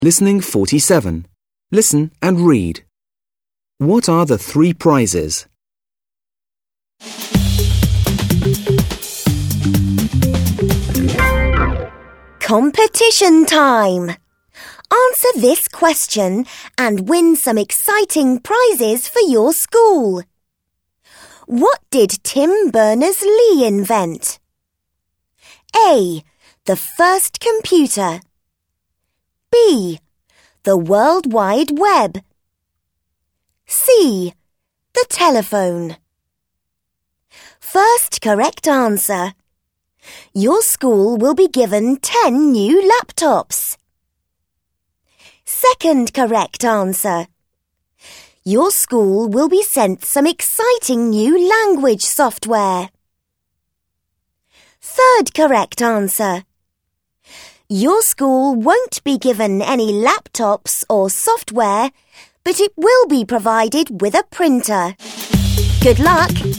Listening 47. Listen and read. What are the 3 prizes? Competition time! Answer this question and win some exciting prizes for your school. What did Tim Berners-Lee invent? A. The first computer. B. The World Wide Web. C. The telephone. First correct answer. Your school will be given 10 new laptops. Second correct answer. Your school will be sent some exciting new language software. Third correct answer. Your school won't be given any laptops or software, but it will be provided with a printer. Good luck!